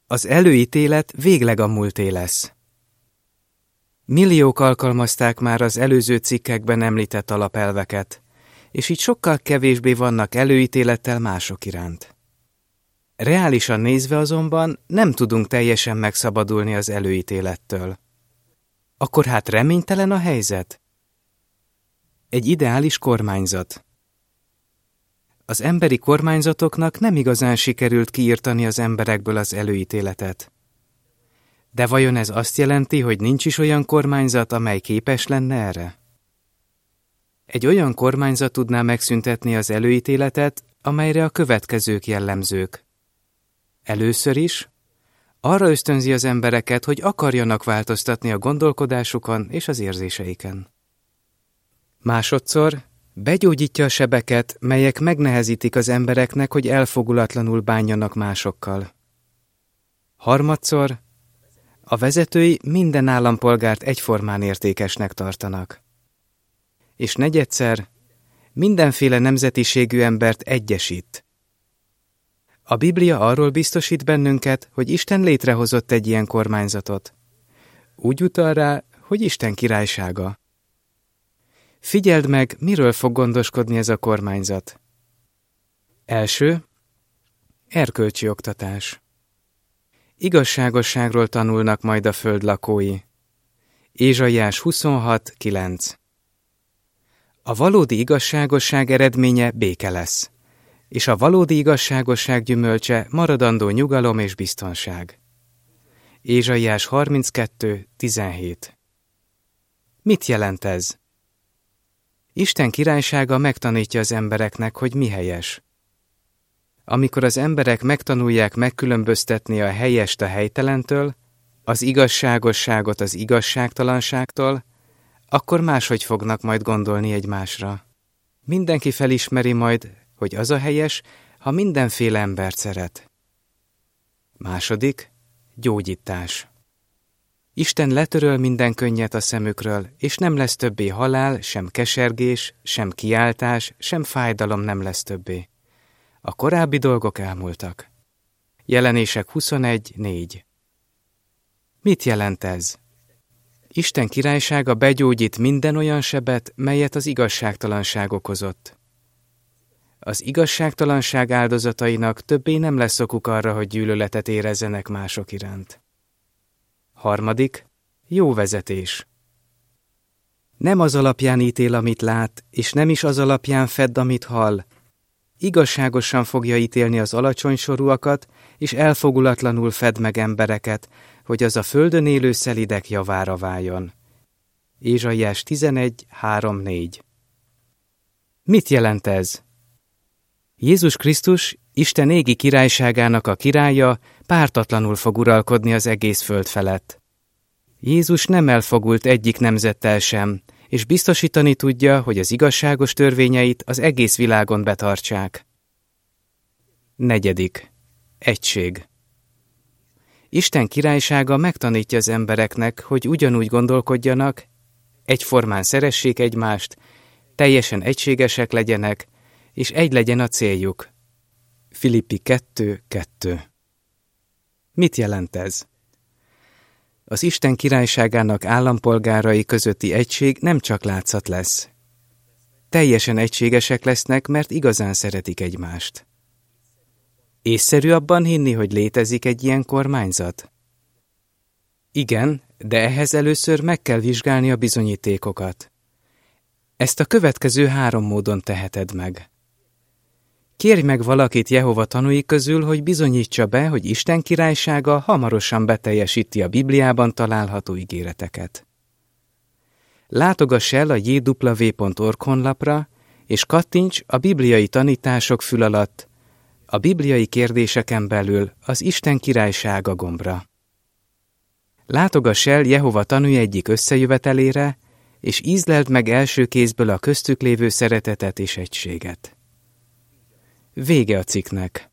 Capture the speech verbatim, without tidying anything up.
Az előítélet végleg a múlté lesz. Milliók alkalmazták már az előző cikkekben említett alapelveket, és így sokkal kevésbé vannak előítélettel mások iránt. Reálisan nézve azonban nem tudunk teljesen megszabadulni az előítélettől. Akkor hát reménytelen a helyzet? Egy ideális kormányzat. Az emberi kormányzatoknak nem igazán sikerült kiirtani az emberekből az előítéletet. De vajon ez azt jelenti, hogy nincs is olyan kormányzat, amely képes lenne erre? Egy olyan kormányzat tudná megszüntetni az előítéletet, amelyre a következők jellemzők. Először is arra ösztönzi az embereket, hogy akarjanak változtatni a gondolkodásukon és az érzéseiken. Másodszor begyógyítja a sebeket, melyek megnehezítik az embereknek, hogy elfogulatlanul bánjanak másokkal. Harmadszor a vezetői minden állampolgárt egyformán értékesnek tartanak. És negyedszer mindenféle nemzetiségű embert egyesít. A Biblia arról biztosít bennünket, hogy Isten létrehozott egy ilyen kormányzatot. Úgy utal rá, hogy Isten királysága. Figyeld meg, miről fog gondoskodni ez a kormányzat. Első, erkölcsi oktatás. Igazságosságról tanulnak majd a föld lakói. Ézsaiás huszonhat kilenc. A valódi igazságosság eredménye béke lesz, és a valódi igazságosság gyümölcse maradandó nyugalom és biztonság. Ézsaiás harminckettő tizenhét. Mit jelent ez? Isten királysága megtanítja az embereknek, hogy mi helyes. Amikor az emberek megtanulják megkülönböztetni a helyest a helytelentől, az igazságosságot az igazságtalanságtól, akkor máshogy fognak majd gondolni egymásra. Mindenki felismeri majd, hogy az a helyes, ha mindenféle embert szeret. Második, gyógyítás. Isten letöröl minden könnyet a szemükről, és nem lesz többé halál, sem kesergés, sem kiáltás, sem fájdalom nem lesz többé. A korábbi dolgok elmúltak. Jelenések huszonegy négy. Mit jelent ez? Isten királysága begyógyít minden olyan sebet, melyet az igazságtalanság okozott. Az igazságtalanság áldozatainak többé nem lesz okuk arra, hogy gyűlöletet érezzenek mások iránt. Harmadik, jó vezetés. Nem az alapján ítél, amit lát, és nem is az alapján fedd, amit hall. Igazságosan fogja ítélni az alacsonysorúakat, és elfogulatlanul fed meg embereket, hogy az a földön élő szelidek javára váljon. Ézsaiás tizenegy három négy. Mit jelent ez? Jézus Krisztus, Isten égi királyságának a királya, pártatlanul fog uralkodni az egész föld felett. Jézus nem elfogult egyik nemzettel sem, és biztosítani tudja, hogy az igazságos törvényeit az egész világon betartsák. Negyedik. Egység. Isten királysága megtanítja az embereknek, hogy ugyanúgy gondolkodjanak, egyformán szeressék egymást, teljesen egységesek legyenek, és egy legyen a céljuk. Filippi kettő kettő. Mit jelent ez? Az Isten királyságának állampolgárai közötti egység nem csak látszat lesz. Teljesen egységesek lesznek, mert igazán szeretik egymást. Észszerű abban hinni, hogy létezik egy ilyen kormányzat? Igen, de ehhez először meg kell vizsgálni a bizonyítékokat. Ezt a következő három módon teheted meg. Kérj meg valakit Jehova tanúi közül, hogy bizonyítsa be, hogy Isten királysága hamarosan beteljesíti a Bibliában található ígéreteket. Látogass el a j w pont org honlapra, és kattints a bibliai tanítások fül alatt, a bibliai kérdéseken belül az Isten királysága gombra. Látogass el Jehova tanúi egyik összejövetelére, és ízleld meg első kézből a köztük lévő szeretetet és egységet. Vége a cikknek.